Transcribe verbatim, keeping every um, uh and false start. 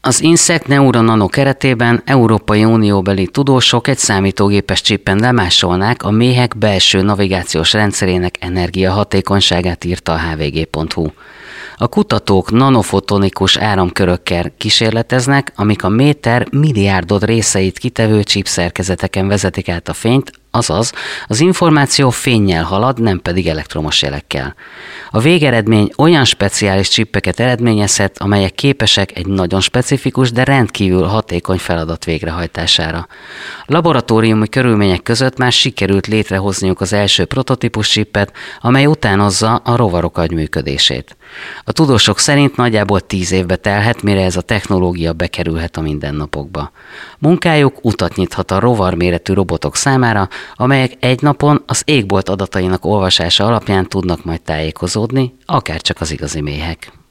Az Insect NeuroNano keretében Európai Unióbeli tudósok egy számítógépes csippen lemásolnák a méhek belső navigációs rendszerének energiahatékonyságát, írta a há vé gé pont hú. A kutatók nanofotonikus áramkörökkel kísérleteznek, amik a méter milliárdod részeit kitevő csípszerkezeteken vezetik át a fényt, azaz az információ fénnyel halad, nem pedig elektromos jelekkel. A végeredmény olyan speciális csippeket eredményezhet, amelyek képesek egy nagyon specifikus, de rendkívül hatékony feladat végrehajtására. Laboratóriumi körülmények között már sikerült létrehozniuk az első prototípus csippet, amely utánozza a rovarok agyműködését. A tudósok szerint nagyjából tíz évbe telhet, mire ez a technológia bekerülhet a mindennapokba. Munkájuk utat nyithat a rovarméretű robotok számára, amelyek egy napon az égbolt adatainak olvasása alapján tudnak majd tájékozódni, akárcsak az igazi méhek.